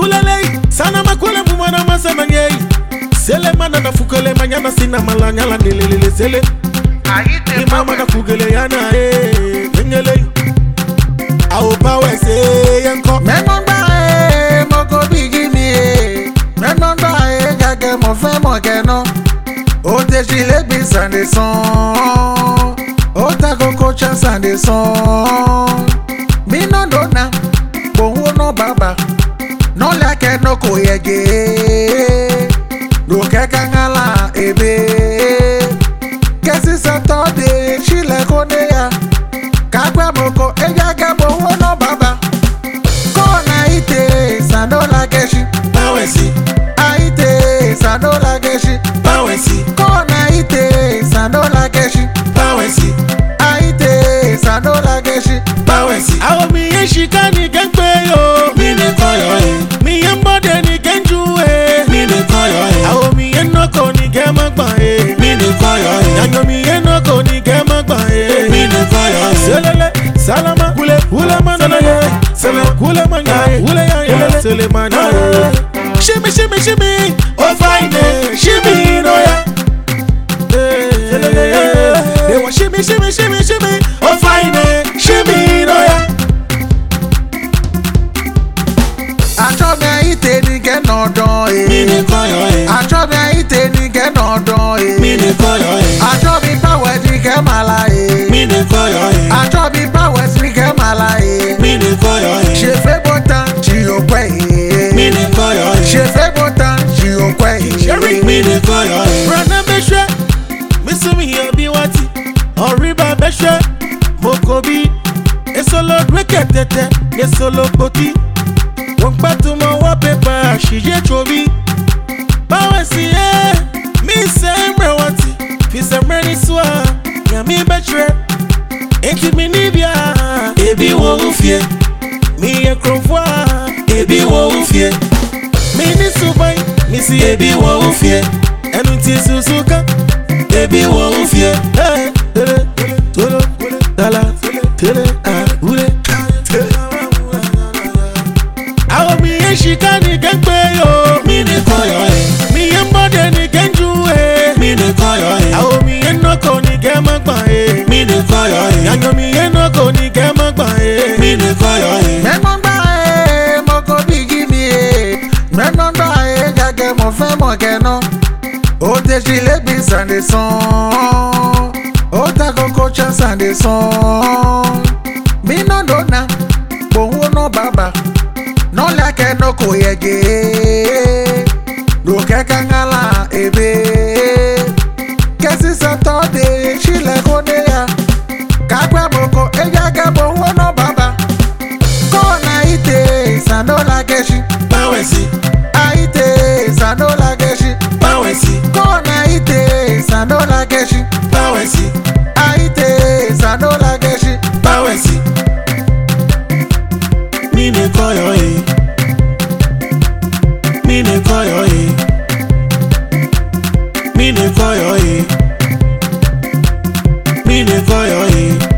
Fulele, sana makwele mwana masana ngei. Sele mana na fukele manyana sina malanya la nilele sele. Imama na fugele yana ngele. Au pawe se yanko. Menonda moko bigi mi. Menonda gage mo fe mo geno. O te chile bisande son. O ta koko chansande son. Minondona bongo no baba. No lake no koyege. No kekangala ebe. Kesi Saturday chile koneya. Kagwa moko ejaga bongo no baba. Kona ite sandola keshi. Bawesi. Aite sandola keshi. Bawesi. Kona ite sandola keshi. Bawesi. Aite sandola keshi. Bawesi. Awo mi yeshika ni gengbe yo. Mi ne koyo e. Mi yembode ni genjuwe. Mi ne koyo e. Awo mi yenoko ni gemagba e. Mi ne koyo e. Yanyo mi yenoko ni gemagba e. Mi ne koyo e. Selele, salama, kule, kule manaya. Sele, kule manaya. Kule ya, sele manaya. Shimmy, shimmy, shimmy. Oh fine, shimmy no ya. They want shimmy, shimmy, shimmy, shimmy. Oh fine, shimmy no ya. Achobe ite ni get no don e. Mi ne koyo e. Achobe ite ni get no don e. Mi ne koyo e. Achobe power ni get mala e. Mi ne koyo e. Achobe power ni get mala e. Mi ne koyo e. She fe botan she o kwe e. Mi ne koyo e. She fe botan she o kwe e. Mi ne koyo e. Rana beshwe, misumi obi wati. Oriba beshwe, mokobi. Esolo dweke tete, esolo poti. Won't patu mo wallpaper, shije chobi. Bawesi mi semre wati. Fi semre ni swa, nyami beshwe. Enti mi nibia, ebi wo ufie. Mi ye krofwa, ebi wo ufie. Mi ni subai, mi si ebi wo ufie. Enu ti susuka, ebi wo ufie. Tele, tolo, tala, tele, ule. Awo mi yeshika ni gengbe yo. Mi ne koyo e. Mi yembode ni genjuwe. Mi ne koyo e. Awo mi yenoko ni gemagba e. Mi ne koyo e. Yanyo mi yenoko ni gemagba e. Mi ne koyo e. Menonda moko bigi mi e. Menonda gage mo fe mo geno. O te chile bisande son. O ta koko chansande son. Minondona bongo no baba. No lake no koyege. No kekangala ebe. Kesi Saturday chile koneya. Kagwa moko ejaga bongo no baba. Kona ite sandola keshi. Bawesi. Aite sandola keshi. Bawesi. Kona ite sandola keshi. Bawesi. Aite sandola keshi. Bawesi. Mi ne koyo e. Mi ne koyo e. Mi ne koyo e. Mi ne koyo e.